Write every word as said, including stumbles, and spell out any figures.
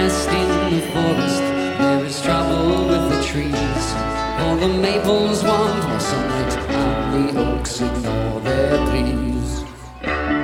nest in the forest. There is trouble with the trees. For the maples want more sunlight, and the oaks ignore their pleas.